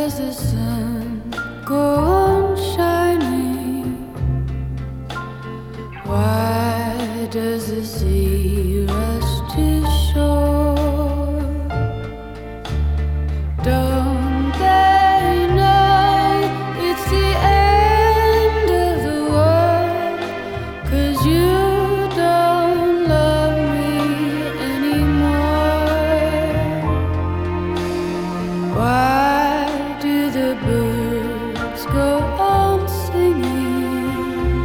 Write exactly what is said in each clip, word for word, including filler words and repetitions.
does the sun go on shining? Why does the sea rush to shore? Don't they know it's the end of the world? 'Cause you don't love me anymore. Why do the birds go on singing?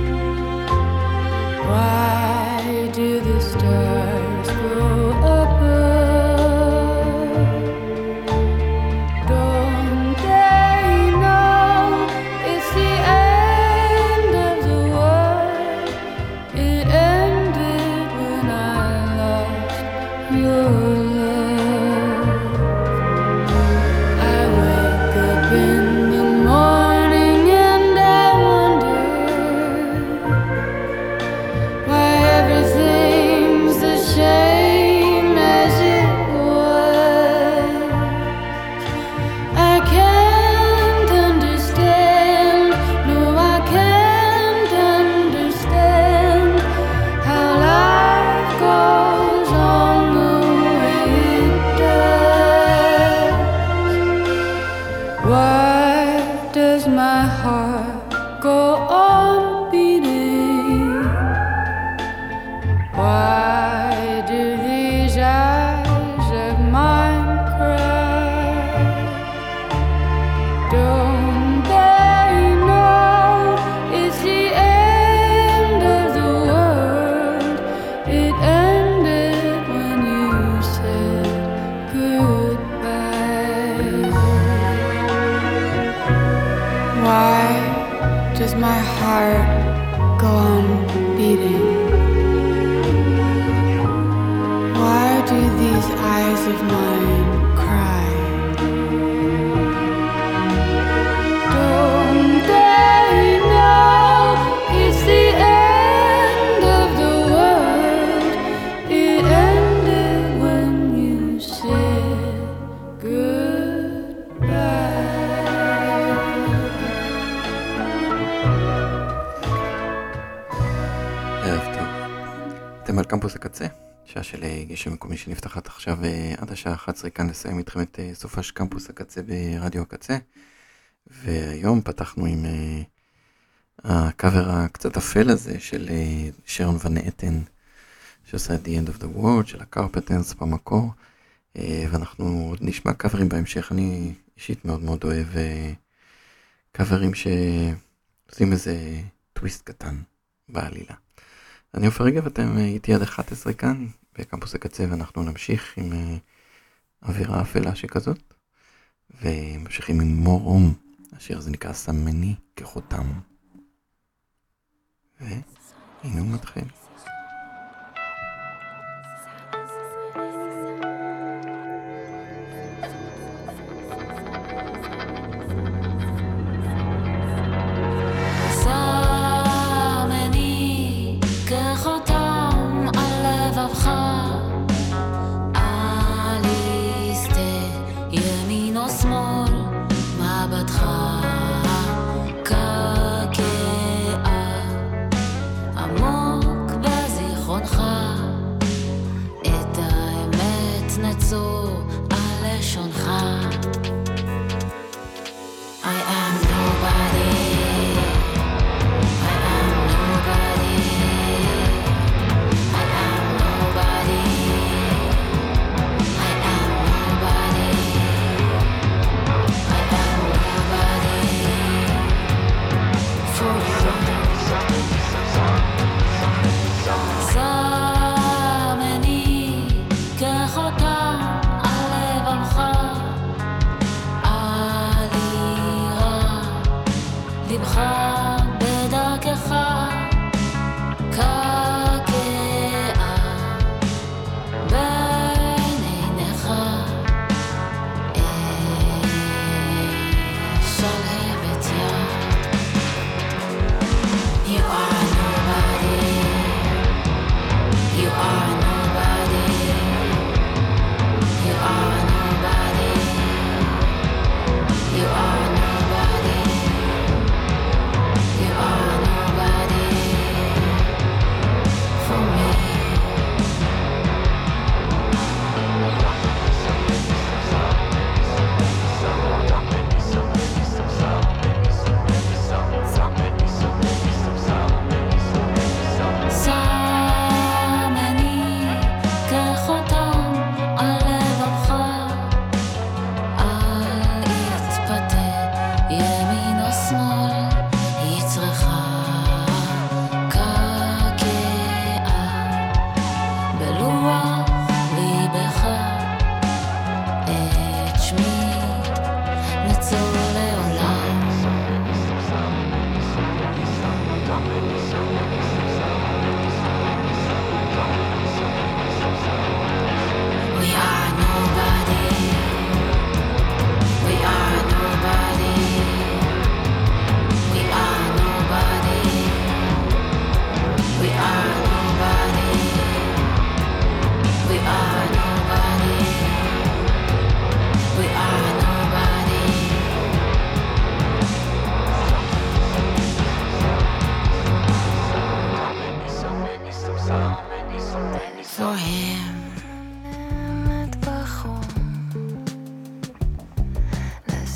Why do the stars grow above? Don't they know it's the end of the world? It ended when I lost your love. I wake up in the morning and I wonder why everything's the same as it was. I can't understand, no I can't understand how life goes on the way it does. Why does my heart go on beating? Why do these eyes of mine cry? Don't they know it's the end of the world? It ended when you said goodbye. Why does my heart go on beating? Why do these eyes of mine cry? Don't they know it's the end of the world? It ended when you said goodbye. ערב טוב. אתם על קמפוס הקצה, שעה של גשם מקומי שנפתחת עכשיו עד השעה אחת עשרה, כאן לסיים איתכם את סופה של קמפוס הקצה ברדיו הקצה. והיום פתחנו עם הקאבר הקצת אפל הזה של שרון ון אטן, שעושה את The End of the World של הקרפטרס במקור, ואנחנו עוד נשמע קאברים בהמשך. אני אישית מאוד מאוד אוהב קאברים שעושים איזה טוויסט קטן בעלילה. אני אופר רגב, אתם איתי עד אחת עשרה כאן בקמפוס הקצה, ואנחנו נמשיך עם אווירה אפלה שכזאת, וממשיכים עם מורום, השיר הזה נקרא סמני כחותם, והנה הוא מתחיל. Nobody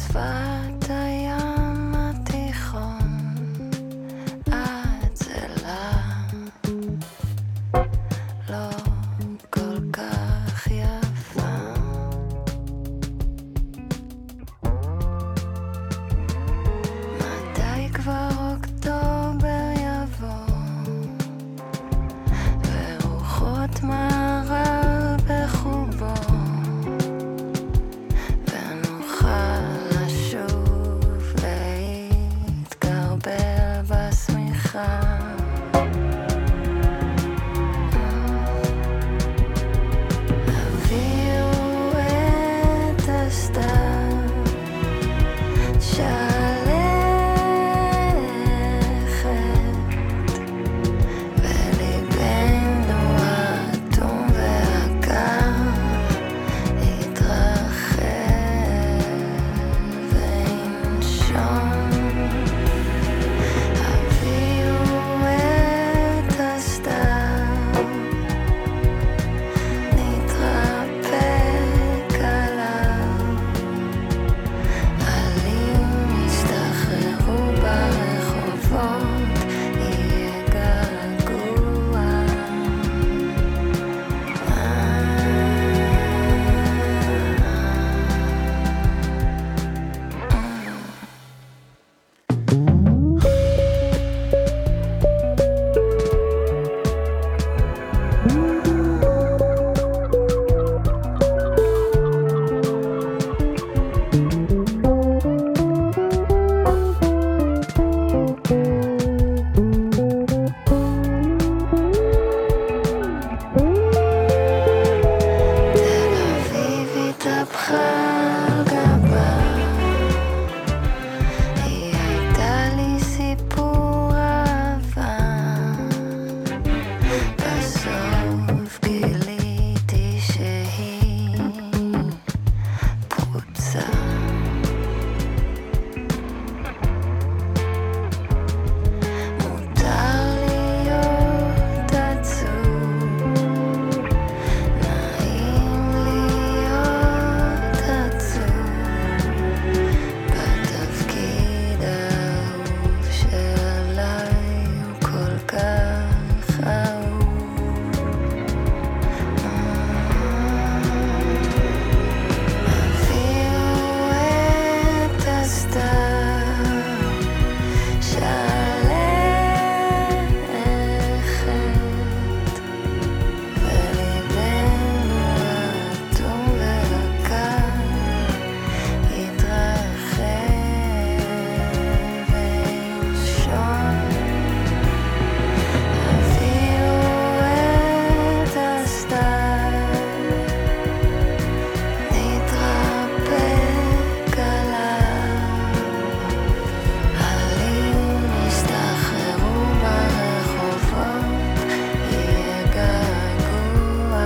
שפת הים התיכון עצלה לא כל כך יפה מתי כבר אוקטובר יבוא ורוחות מערב בחובו ונוכל לשוב להתקרבל בשמיכה הביאו את הסתיו שלכת וליבנו האטום והקר התרחב וינשום הביאו את הסתיו נתרפק עליו עלים יסתחררו ברחובות יהיה געגוע תל אביב התהפכה על גבה היא הייתה לי סיפור אהבה בסוף גיליתי שהיא פרוצה מותר להיות עצוב נעים להיות עצוב בתפקיד האהוב שעליי הוא כל כך אהוב הביאו את הסתיו שלכת וליבנו האטום והקר התרחב וינשום הביאו את הסתיו נתרפק עליו עלים יסתחררו ברחובות יהיה געגוע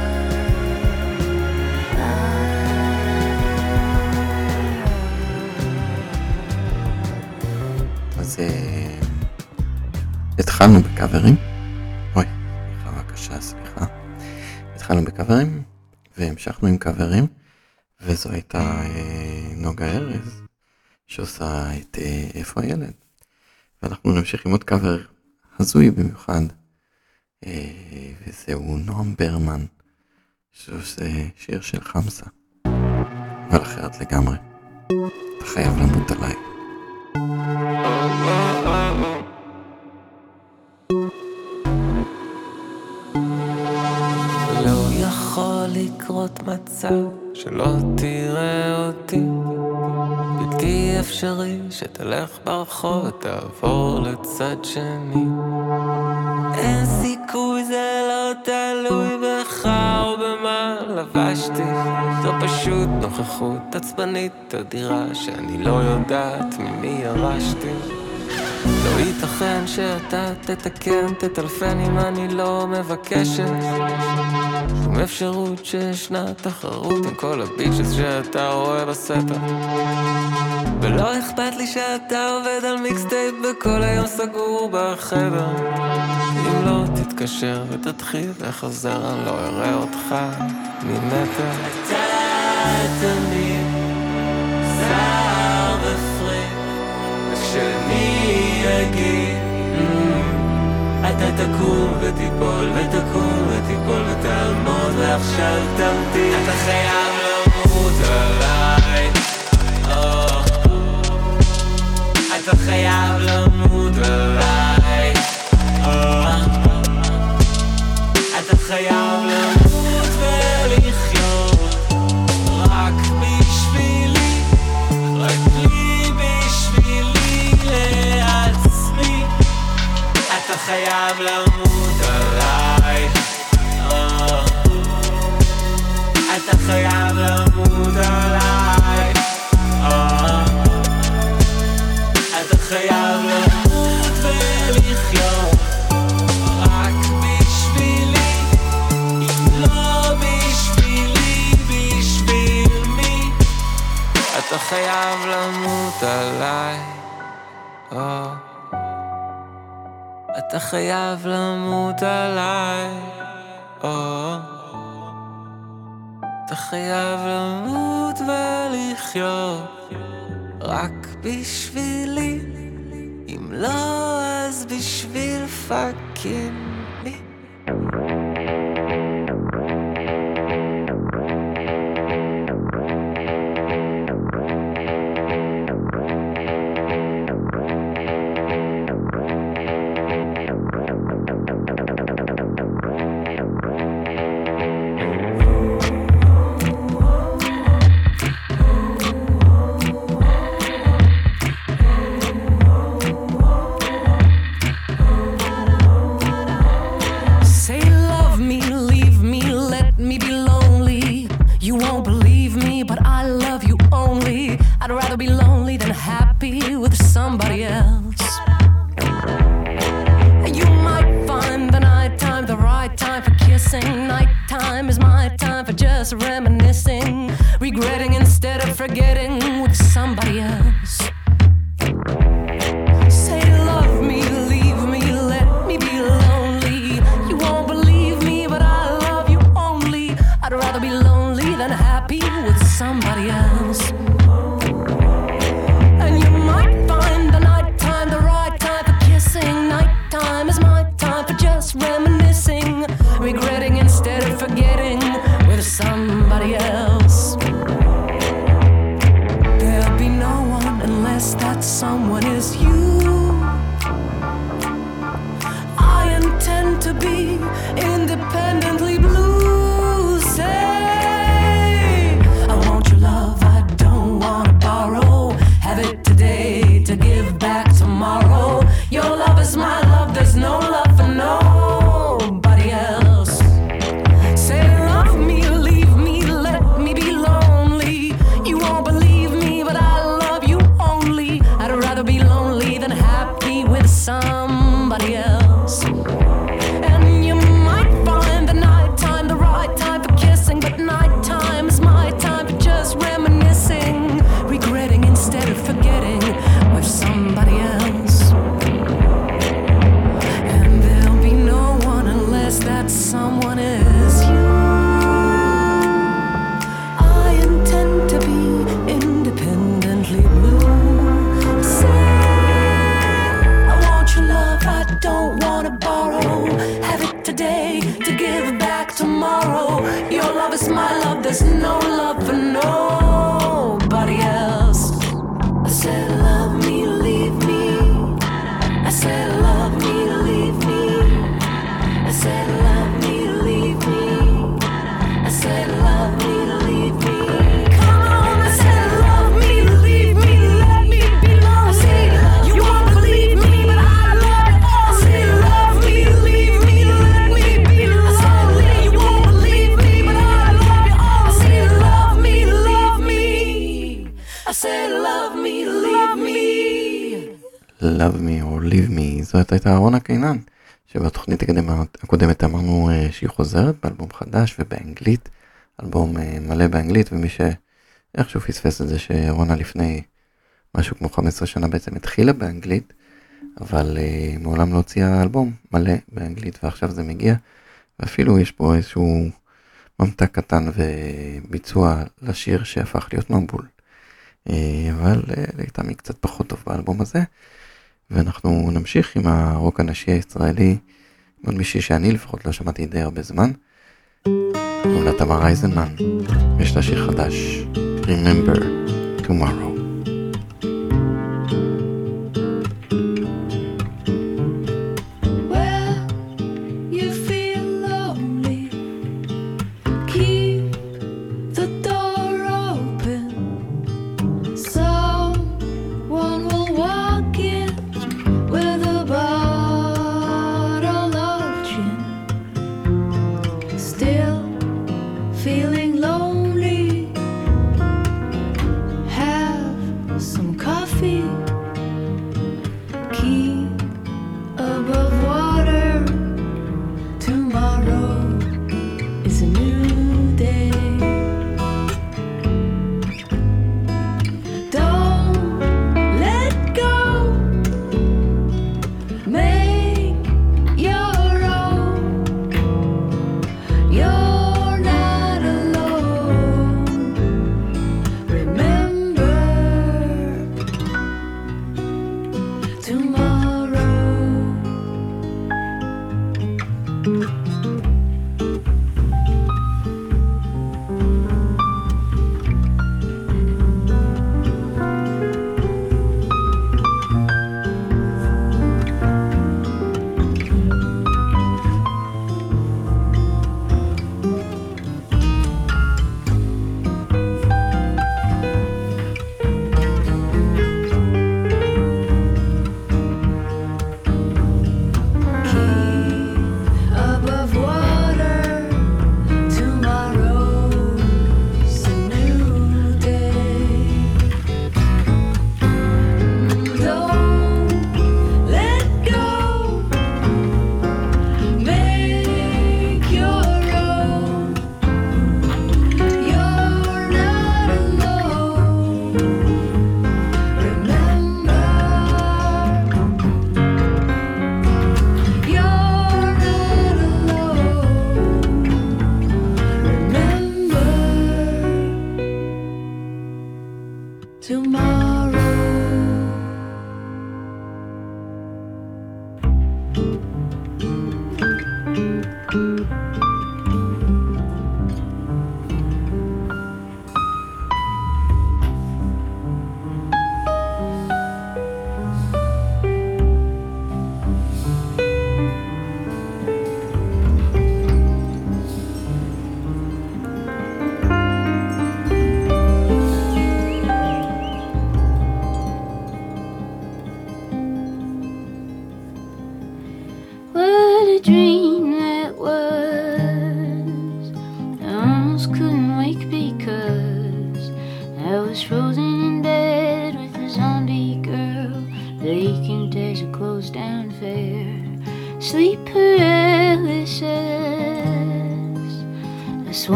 אז אה, התחלנו בקאברים. אוי, סליחה, בבקשה, סליחה. התחלנו בקאברים והמשכנו עם קאברים, וזו הייתה אה, נוגה ארז שעושה את אה, איפה הילד. ואנחנו נמשיך עם עוד קאבר הזוי במיוחד, אה, וזהו נועם ברמן שעושה שיר של חמסה, אבל אחרת לגמרי. אתה חייב למות עליי. לא יכול לקרות מצב שלא תראה אותי בלתי אפשרי שתלך ברחוב ותעבור לצד שני אין סיכוי זה לא תלוי בך או במה לבשתי זו פשוט נוכחות עצבנית אדירה שאני לא יודעת ממי ירשתי לא ייתכן שאתה תתקן, תטלפן אם אני לא מבקשת שום אפשרות שישנה תחרות עם כל הביצ'ס שאתה רואה בסטר ולא אכפת לי שאתה עובד על מיקסטייפ וכל היום סגור בחדר אם לא תתקשר ותתחיל וחוזר אני לא אראה אותך ממטר אתה תמיד סע חייב למות עליי, אתה חייב למות עליי, אתה חייב למות ולחיות רק בשבילי, רק לי בשבילי לעצמי, אתה חייב למות עליי, אתה חייב למות עליי, אתה חייב למות ולחיות רק בשבילי, אם לא בשבילי, בשביל מי? אתה חייב למות עליי, אתה חייב למות עליי, אתה חייב למות ולחיות רק בשבילי, אם לא אז בשביל פאקינג מי. Reminiscing, regretting instead of forgetting with somebody else. Say love me, leave me, let me be lonely. You won't believe me, but I love you only. I'd rather be lonely than happy with somebody else. And you might find the nighttime the right time for kissing. Nighttime is my time for just reminiscing, regretting instead of forgetting with somebody else. There'll be no one unless that someone is you. I intend to be independently blue. Say, I want your love, I don't want to borrow. Have it today to give back tomorrow. Your love is my love, there's no love for nobody else. Say love me, leave me, let me be lonely. You won't believe me, but I love you only. I'd rather be lonely than happy with somebody else. And you might find the nighttime the right time for kissing, but nighttime is my time for just reminiscing, regretting instead of forgetting with somebody else. And there'll be no one unless that someone is you. I intend to be independently blue. Say, I want your love, I don't want to borrow. Have it today to give back tomorrow. Your love is my love, there's no love for nobody else. I said love me, leave me. I said love me, leave me. I said love me, leave me. I said love me, leave me. Come on, I said love me, leave me, let me be lonely. You won't believe me, but I love you all. I said love me, leave me, let me be lonely. You won't believe me, but I love you all. I said love me, leave me. I said love me, leave me. Love me or leave me, זאת הייתה רונה קינן, שבתוכנית הקודמת אמרנו שהיא חוזרת באלבום חדש ובאנגלית, אלבום מלא באנגלית, ומי שאיכשהו פספס את זה שרונה לפני משהו כמו חמש עשרה שנה בעצם התחילה באנגלית, אבל מעולם לא הוציאה אלבום מלא באנגלית, ועכשיו זה מגיע, ואפילו יש פה איזשהו ממתק קטן וביצוע לשיר שהפך להיות מבול. אבל לטעמי קצת פחות טוב באלבום הזה, ואנחנו נמשיך עם הרוק הנשי הישראלי, עוד מישהי שאני לפחות לא שמעתי די הרבה זמן, קוראים לה תמר אייזנמן, יש לה שיר חדש, Remember Tomorrow.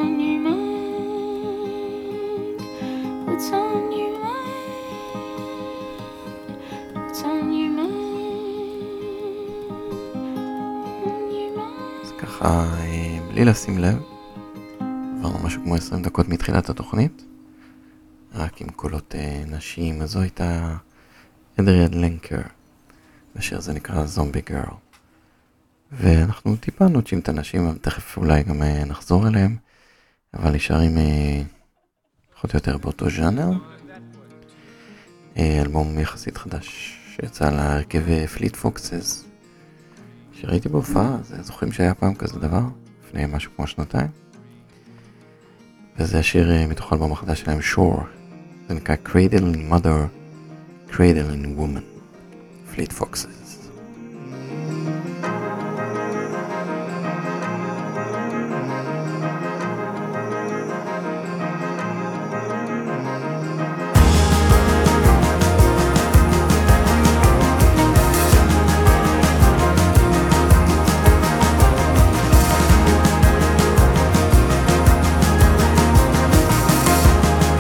What's on your mind? ככה בלי לשים לב, עברנו משהו כמו עשרים דקות מתחילת התוכנית, רק עם קולות נשים. אז זו הייתה אדריאן לנקר, השיר הזה נקרא זומבי גרל, ואנחנו טיפה נוטשים את הנשים, תכף אולי גם נחזור אליהם, אבל נשארים פחות או יותר באותו ז'אנר. אלבום יחסית חדש שיצא להרכב פליט פוקסס, שראיתי בהופעה, אז זוכרים שהיה פעם כזה דבר, לפני משהו כמו שנתיים, וזה השיר מתוך אלבום החדש שלהם, Shore, זה נקרא Cradle in Mother, Cradle in Woman, פליט פוקסס.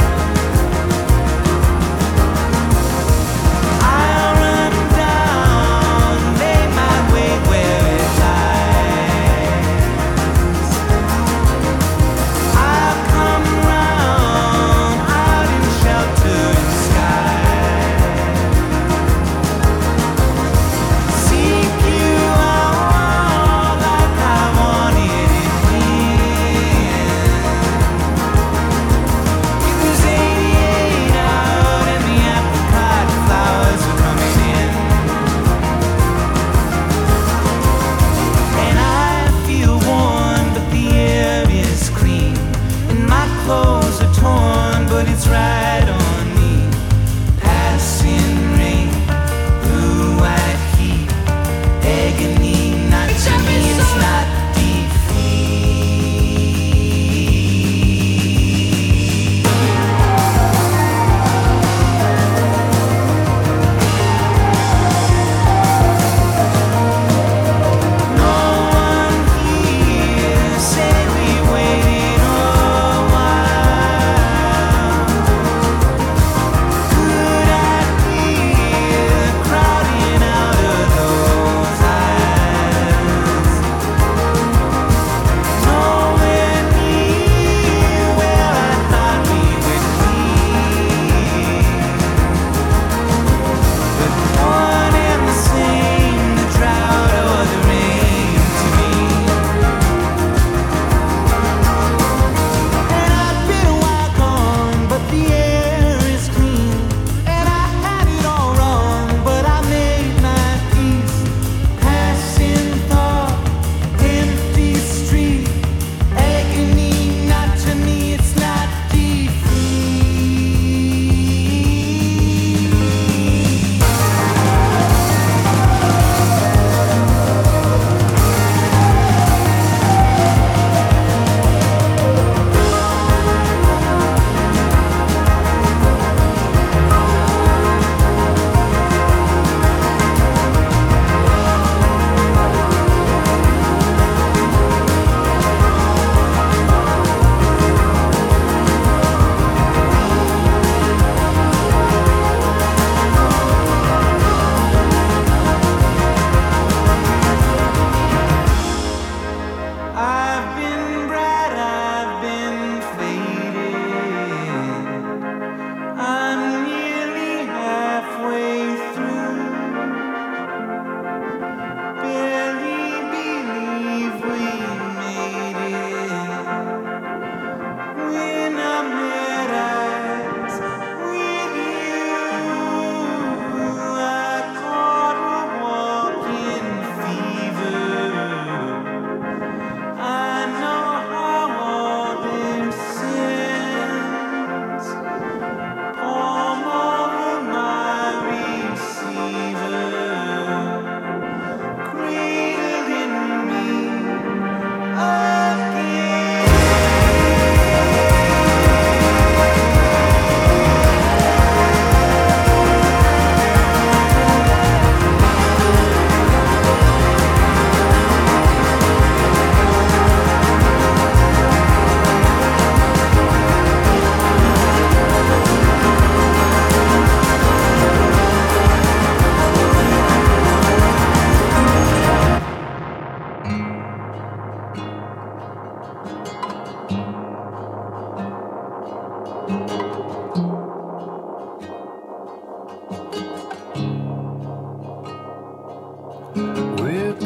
Down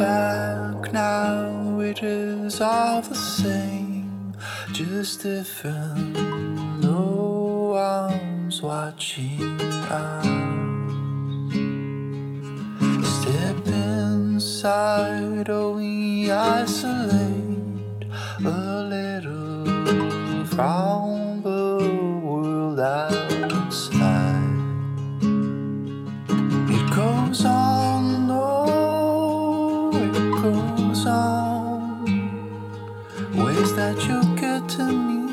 back now, it is all the same, just different. No one's watching us. Step inside, or we isolate a little from the world outside. It goes on, oh, it goes on, ways that you get to me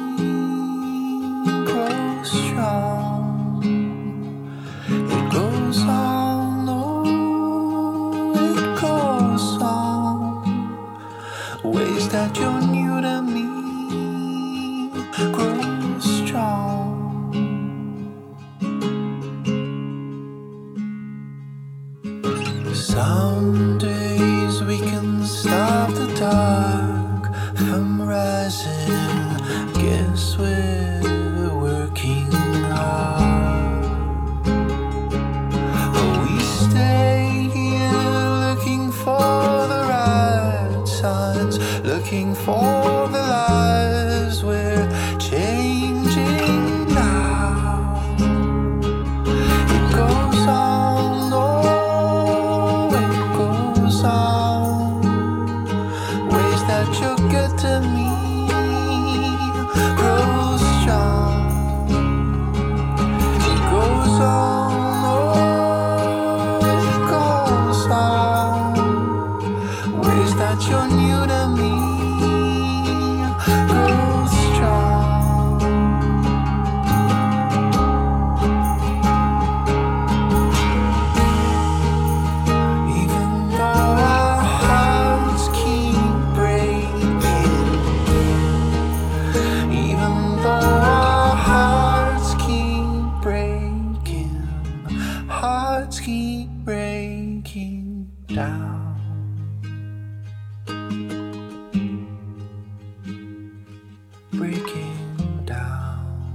grow strong. It goes on, oh, it goes on, ways that you're new to me grow strong. Some days we can stop the dark from rising. Guess we're working hard. But we stay here looking for the right signs, looking for the lives we're changing now. It goes on, oh, it goes on, ways that you'll get to me grow strong. It goes on, oh, it goes on, ways that you're new to me grow strong. Even though our hearts keep breaking, even though our hearts keep breaking, hearts keep breaking down. Breaking down.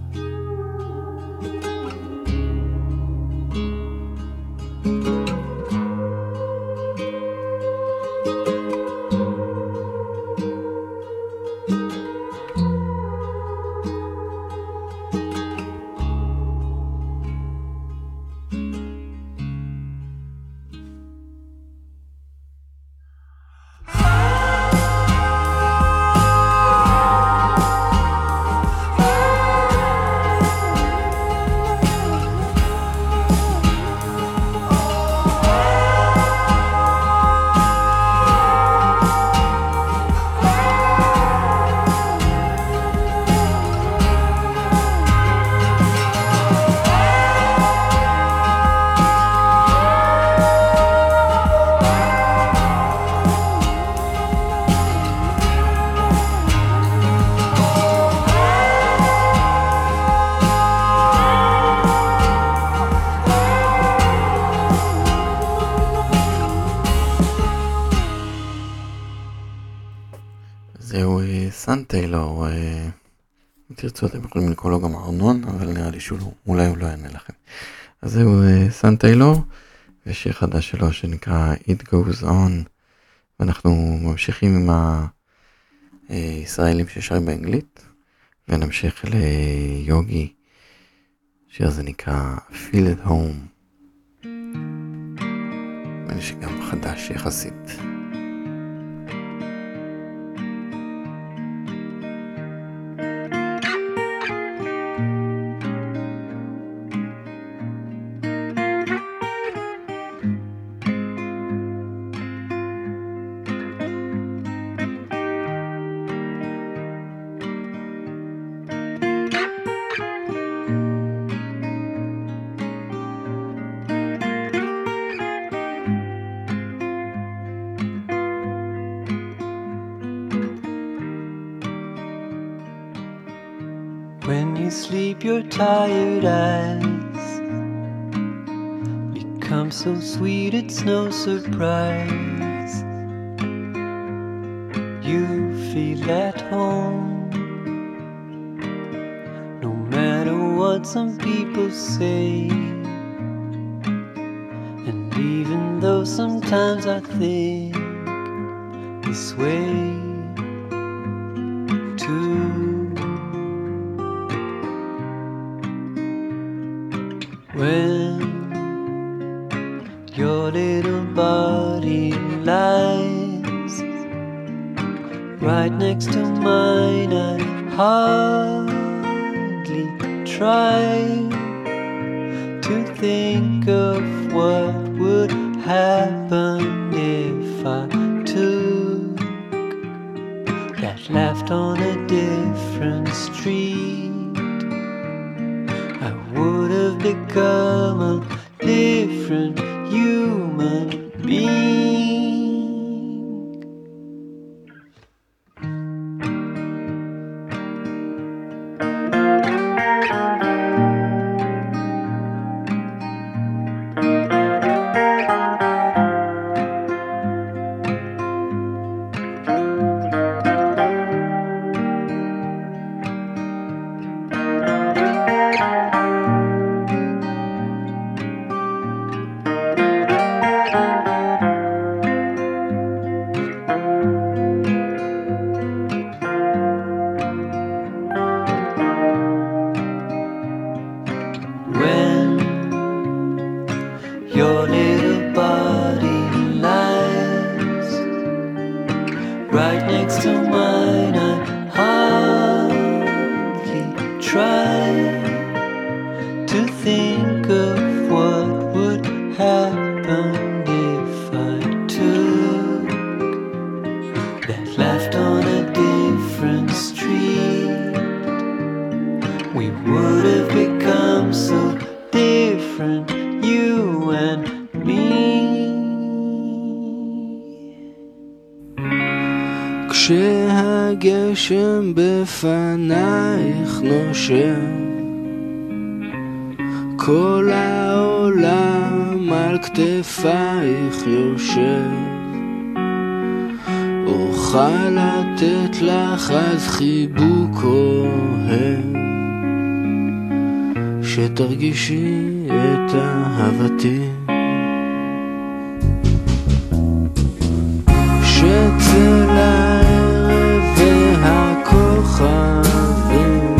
זהו סן טיילור, אם תרצו אתם יכולים לקרוא לו גם ארנון, אבל נראה לי שהוא לא, אולי הוא לא יענה לכם. אז זהו סן טיילור, ושיר חדש שלו שנקרא It Goes On, ואנחנו ממשיכים עם הישראלים ששרים באנגלית, ונמשיך ליוגי, שיר זה נקרא Feel at Home, ואני שגם חדש יחסית. When you sleep, your tired eyes become so sweet, it's no surprise. You feel at home, no matter what some people say. And even though sometimes I think this way too. When your little body lies right next to mine, I hardly try to think of what would happen if I took that left on a different street. I would have become a different human being. כשהגשם בפנייך נושב, כל העולם על כתפייך יושב, אוכל לתת לך אז חיבוק אוהב, שתרגישי את אהבתי, שצל הערב והכוכבים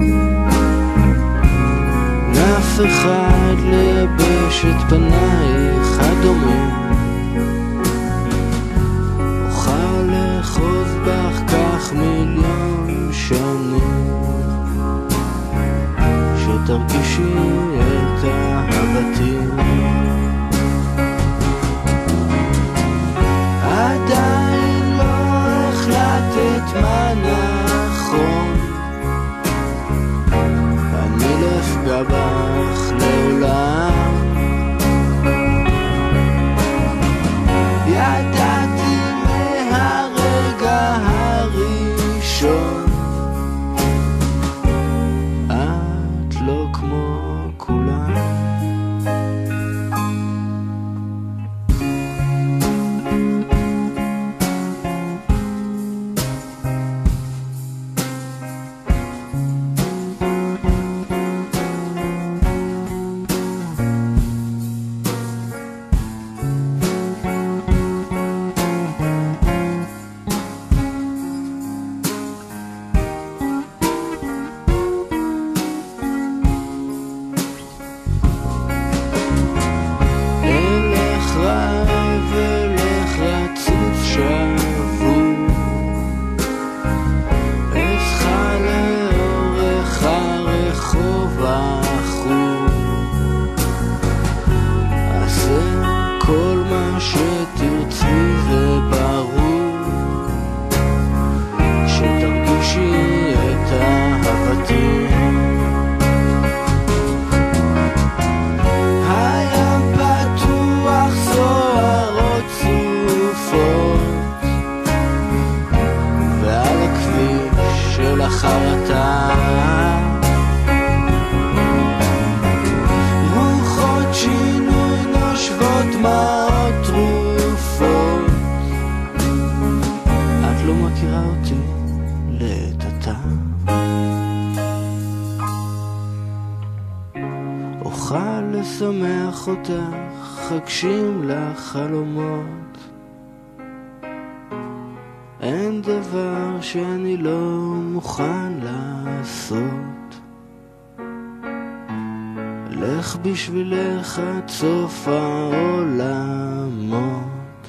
נף אחד לבש את פנייך הדומה, אוכל לחוז בך כך מיליון שנים, שתרגישי את אהבתי. עדיין לא החלטת מה נכון, אני לא אפגע בך לעולם, ידעתי מהרגע הראשון, את לא כמו כולם. לשמח אותך, חגשים לך חלומות, אין דבר שאני לא מוכן לעשות. לך בשבילך עד סוף העולמות,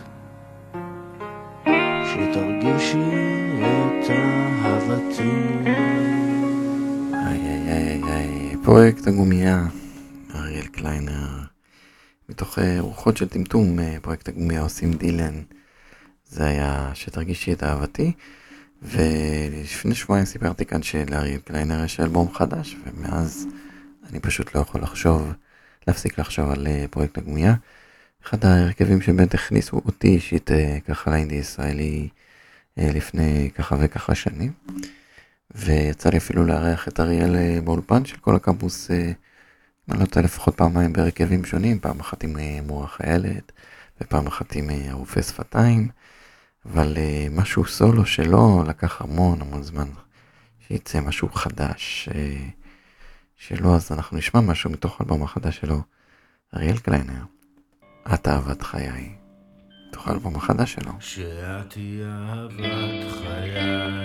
שתרגישי את אהבתי. איי איי איי איי, פרויקט הגומיה, אריאל קליינר, מתוך רוחות של טמטום, פרויקט הגומיה עושים דילן. זה היה שתרגישי את אהבתי, ולפני שבועיים סיפרתי כאן שלאריאל קליינר יש אלבום חדש, ומאז אני פשוט לא יכול לחשוב, להפסיק לחשוב על פרויקט הגומיה. אחד ההרכבים שבאמת הכניסו אותי אישית ככה לאינדי ישראלי לפני ככה וככה שנים, ויצא לי אפילו לארח את אריאל באולפן של כל הקמפוס, אני לא יודע, לפחות פעמיים בהרכבים שונים, פעם אחת עם מורח הילד, ופעם אחת עם ערופי שפתיים, אבל משהו סולו שלו לקח המון המון זמן, שיצא משהו חדש שלו, אז אנחנו נשמע משהו מתוך האלבום החדש שלו, אריאל קליינר, את אהבת חיי, מתוך האלבום החדש שלו. שאת היא אהבת חיי,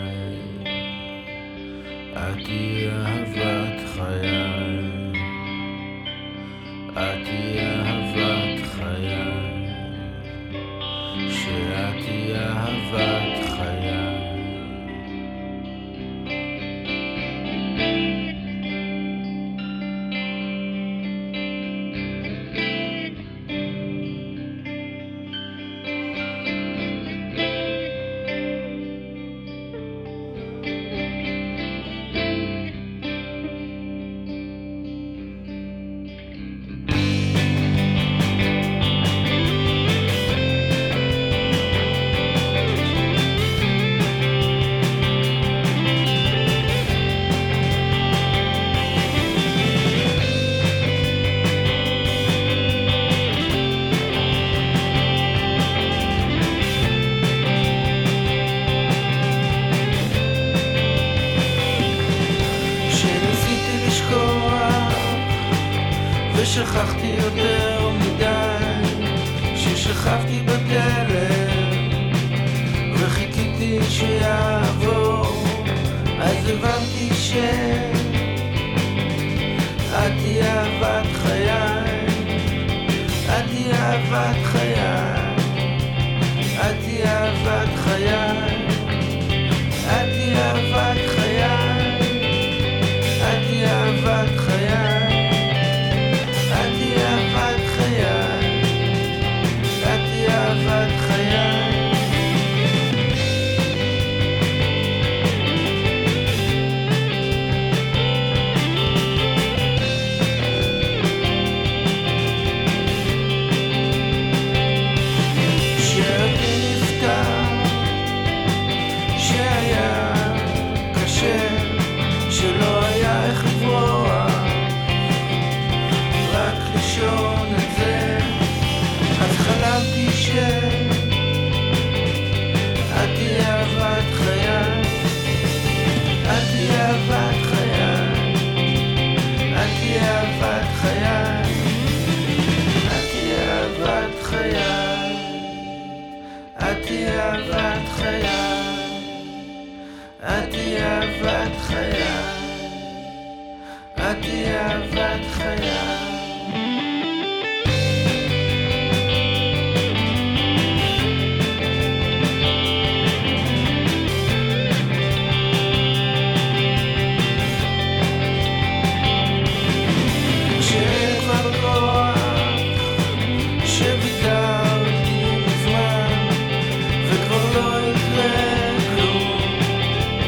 את היא אהבת חיי, את היא אהבת חיי, שאת היא אהבת חיי. שכחתי יותר מדי, ששכבתי בדרך וחיכיתי שיעבור, אז הבנתי שאת היא אהבת חיי, את היא אהבת חיי, את היא אהבת חיי, את היא אהבת חיי, את היא אהבת חיי,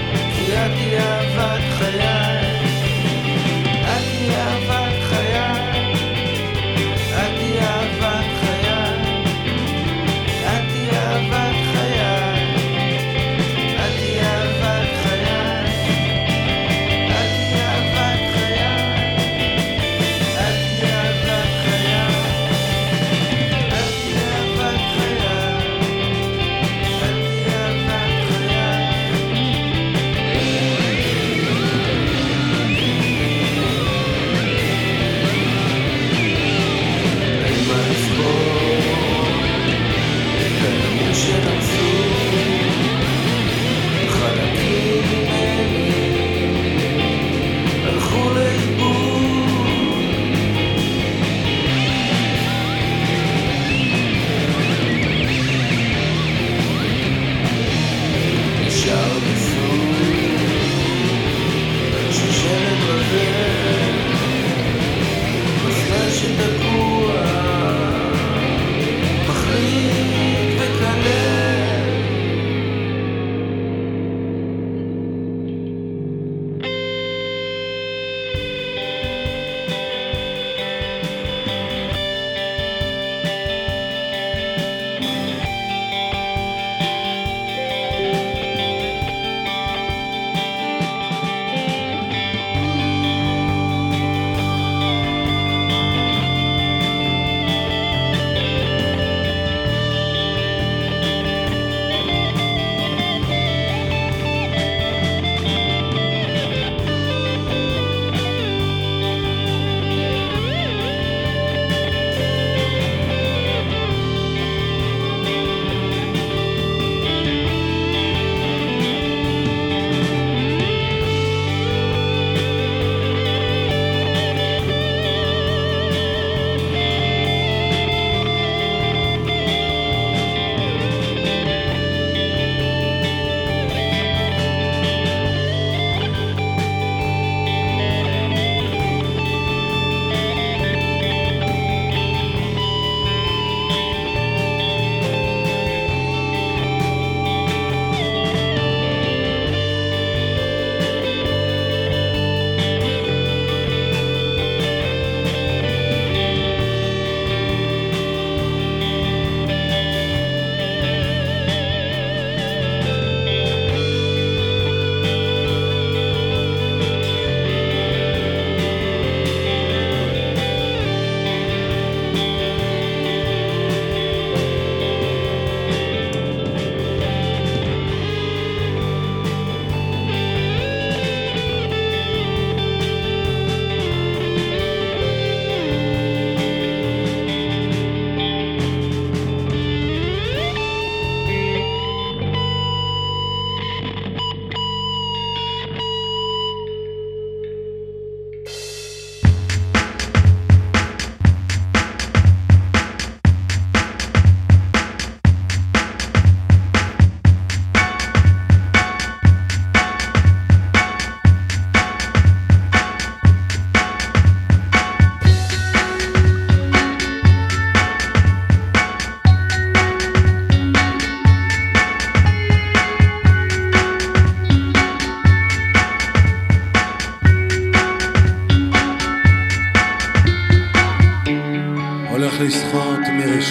את היא אהבת חיי,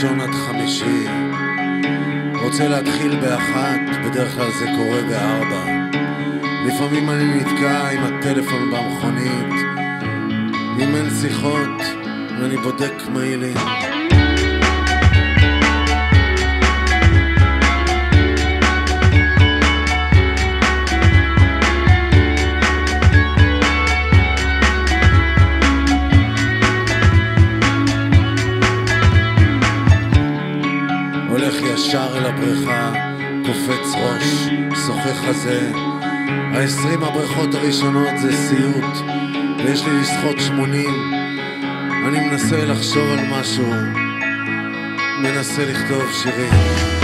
ראשון עד חמישי. רוצה להתחיל באחת, בדרך כלל זה קורה בארבע. לפעמים אני נתקע עם הטלפון במכונית, אם אין שיחות ואני בודק מיילים. ישר אל הבריכה, קופץ ראש, שוחה חזה. העשרים הבריכות הראשונות זה סיוט, ויש לי לשחות שמונים. אני מנסה לחשוב על משהו, מנסה לכתוב שירים.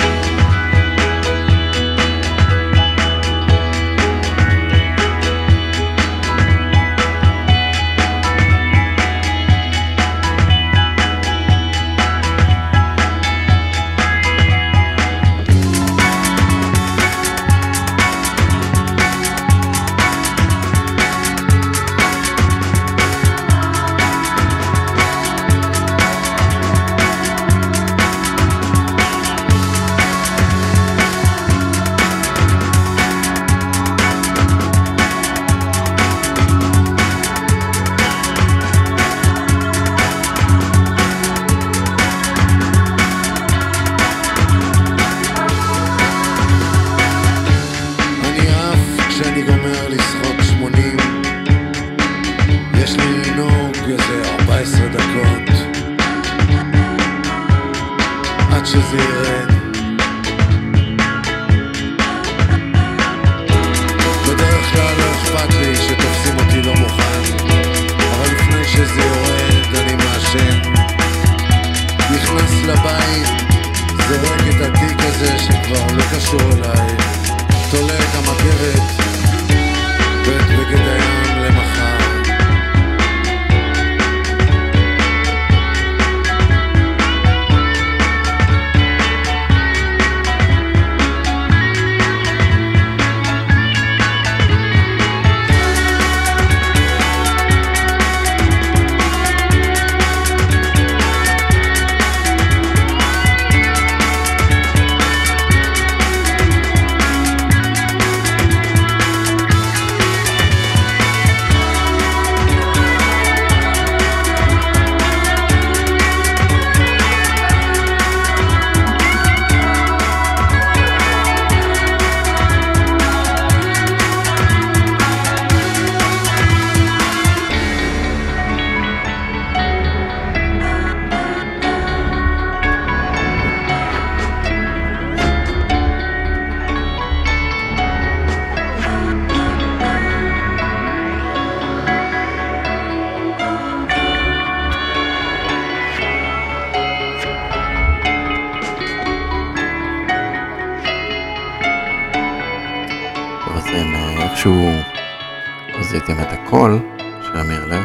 איכשהו עשיתם את הקול של אמיר לב,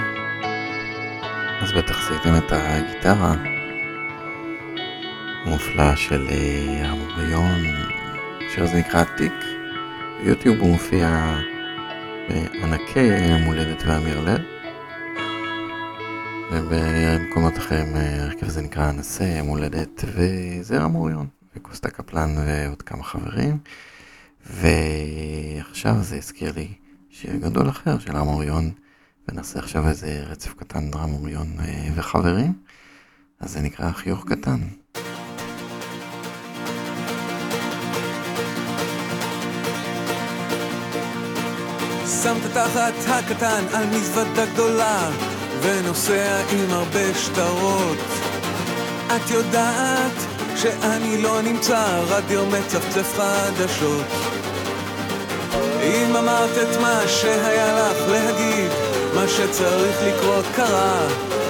אז בטח עשיתם את הגיטרה המופלאה של המוריון, שיר זה נקרא עתיק. ביוטיוב הוא מופיע בענקי יום הולדת ואמיר לב, ובמקומות אחרים הרכב זה נקרא אנסה יום הולדת וזר המוריון וקוסטה קפלן ועוד כמה חברים. ועכשיו זה הזכיר לי שיר גדול אחר של המוריון, ונעשה עכשיו איזה רצף קטן דרם מוריון וחברים, אז זה נקרא חיוך קטן. שמת תחת הקטן על מזוודה גדולה ונוסע עם הרבה שטרות. את יודעת שאני לא נמצא, רדיו מצפצף חדשות. אם אמרת את מה שהיה לך להגיד, מה שצריך לקרות קרה,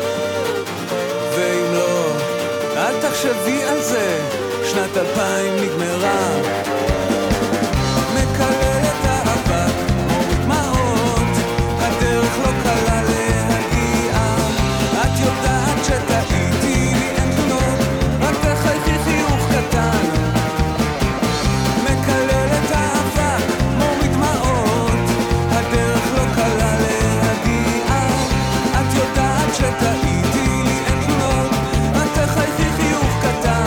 ואם לא, אל תחשבי על זה, שנת אלפיים נגמרה. מקללת האבק, מוריד דמעות, הדרך לא קלה להגיע. את יודעת שטעיתי, לי אין תלונות, רק תחייכי חיוך קטן. מקללת האבק, מוריד דמעות, הדרך לא קלה להגיע. את יודעת שטעיתי, לי אין תלונות, רק תחייכי חיוך קטן.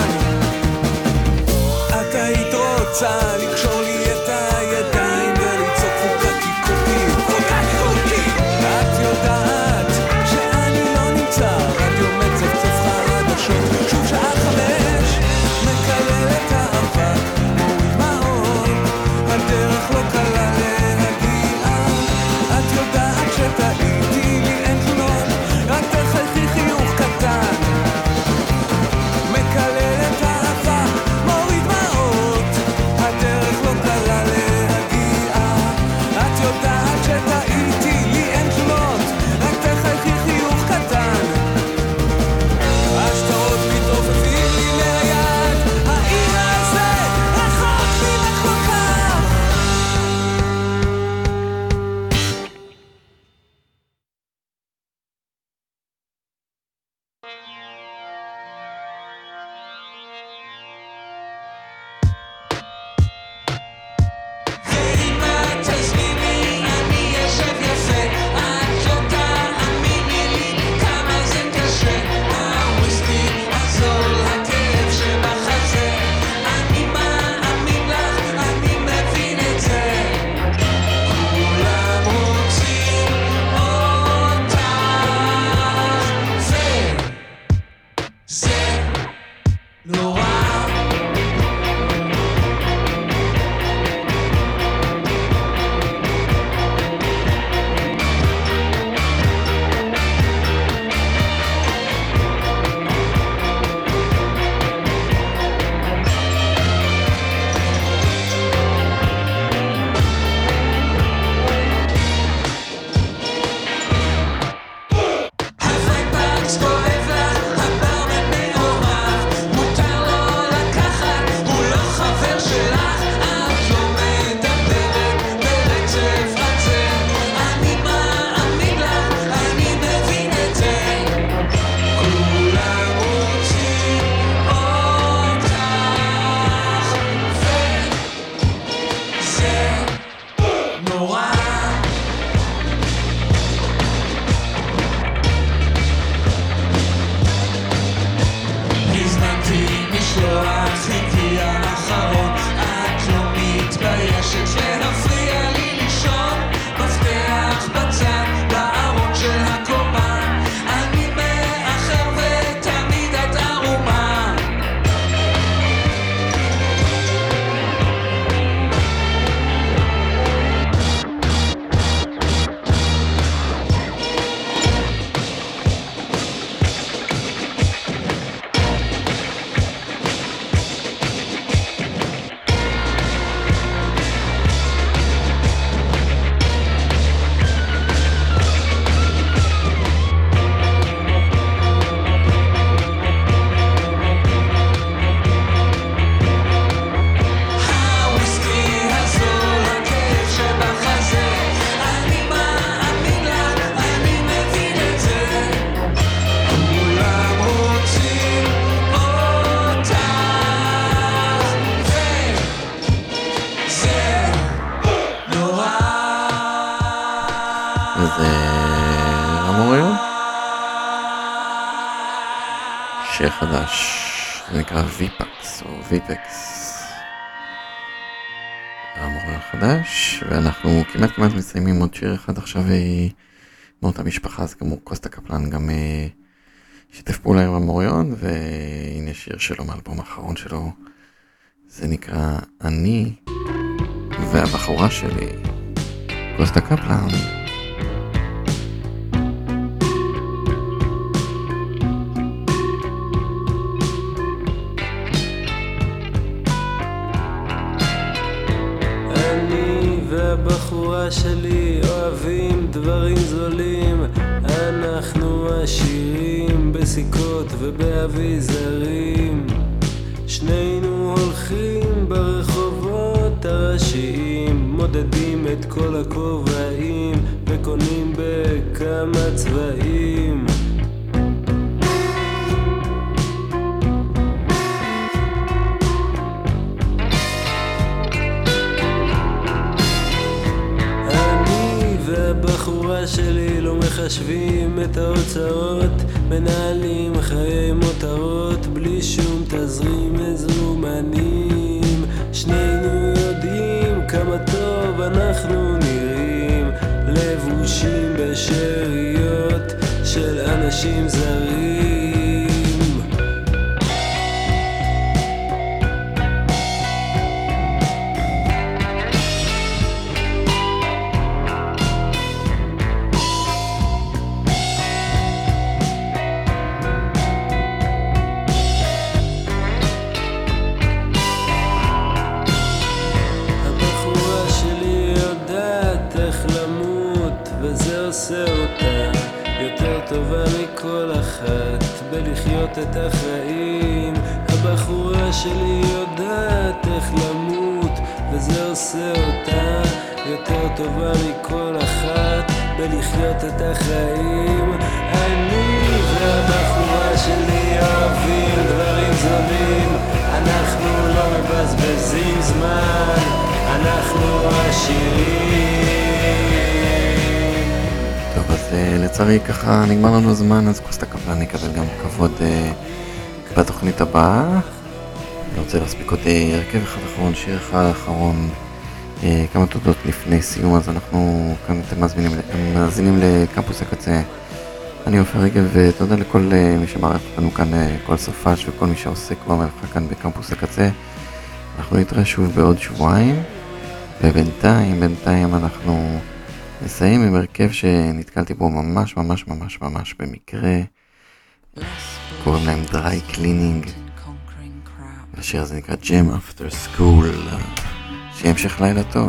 הדרך לא קלה להגיע, את יודעת שטעיתי, לי אין תלונות, רק תחייכי חיוך קטן, מקלל את האהבה, מוריד דמעות, הדרך לא קלה להגיע, את יודעת שטעיתי, לי אין תלונות, רק תחייכי חיוך קטן, השטרות מתעופפים לי מהיד, העיר הזה רחוק ממך כל כך. ואם את תזמיני אני אשב יפה, את לא תאמיני לי כמה זה קשה, הוויסקי הזול, הכאב שבחזה, אני מאמין לך, אני מבין את זה, כולם רוצים אותך, וזה נורא. הווייפקס כואב לך, הברמן מעורב, מותר לו לקחת, הוא לא חבר שלך, את לא מדברת ברצף על זה, אני מאמין לך, אני מבין את זה, כולם רוצים אותך, וזה נורא. הזמנתי משלוח, חיכי האחרון, את לא מתביישת להפריע לי לישון, מפתח בצד בארון של הקומה, אני מאחר ותמיד את ערומה. הוויסקי הזול, הכאב שבחזה, אני מאמין לך, אני מבין את זה, כולם רוצים אותך, וזה נורא. וזה אמוריון? שיר חדש, זה נקרא ויפקס או ויפקס. אמוריון חדש, ואנחנו כמעט כמעט מסיימים עוד שיר אחד עכשיו אה, מאותה משפחה, אז כאמור קוסטה קפלן גם אה, שיתף פעולה עם אמוריון, והנה שיר שלו מאלבום האחרון שלו, זה נקרא אני והבחורה שלי, קוסטה קפלן. אני והבחורה שלי אוהבים דברים זולים, אנחנו עשירים בסיכות ובאביזרים, שנינו הולכים ברחובות הראשיים, מודדים את כל הכובעים וקונים בכמה צבעים. אני והבחורה שלי לא מחשבים את ההוצאות, מנהלים חיי מותרות בלי שום תזרים מזומנים, שנינו יודעים כמה טוב אנחנו נראים, לבושים בשאריות של אנשים זרים. לחיות את החיים. הבחורה שלי יודעת איך למות, וזה עושה אותה יותר טובה מכל אחת בלחיות את החיים. אני והבחורה שלי אוהבים דברים זולים, אנחנו לא מבזבזים זמן, אנחנו עשירים. טוב, אז לצערי ככה נגמר לנו הזמן, אז כוסת הקבלן יקבל גם כבוד בתוכנית הבאה. אני רוצה להספיק עוד הרכב אחד אחרון, שיר אחד אחרון, כמה תודות לפני סיום. אז אנחנו כאן אתם מאזינים לקמפוס הקצה. אני עופר רגב, ותודה לכל מי שמערך אותנו כאן כל סופש וכל מי שעוסק במלאכה כאן בקמפוס הקצה. אנחנו נתראה שוב בעוד שבועיים, ובינתיים בינתיים אנחנו נסיים עם הרכב שנתקלתי בו ממש ממש ממש ממש במקרה. קוראים להם דריי קלינינג, והשיר הזה נקרא Jam After School. שימשך לילה טוב.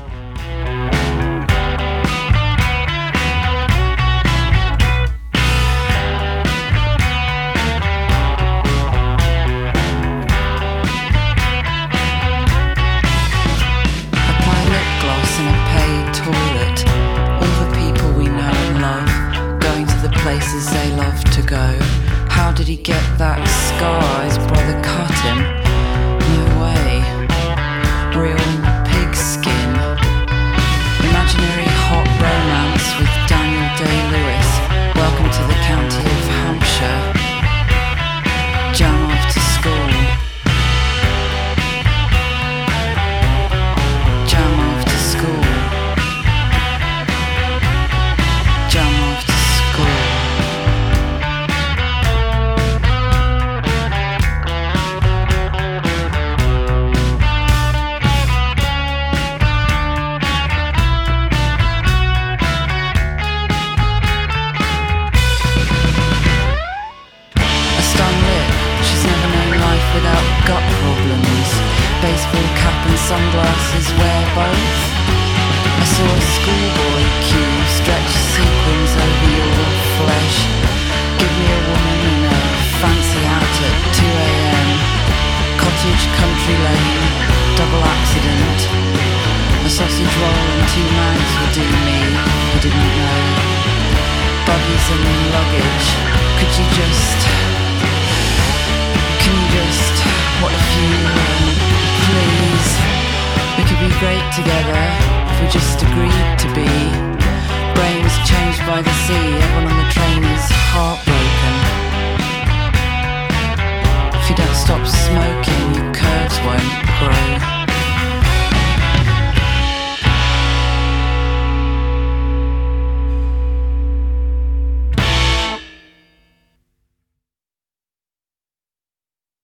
Places they love to go. How did he get that scar? His brother cut him? No way. Real pig skin. Imaginary hot romance with Daniel Day-Lewis. Welcome to the county of Hampshire. Jam after school. Jam after school. Jam after school. Without gut problems, baseball cap and sunglasses, wear both. I saw a schoolboy cue, stretch sequins over your flesh. Give me a woman in a fancy hat at two a.m. Cottage, country lane, double accident. A sausage roll and two mags would do me, I didn't know. Buggies and luggage, could you just... Can you just, what if you, um, please, we could be great together if we just agreed to be. Brains changed by the sea, everyone on the train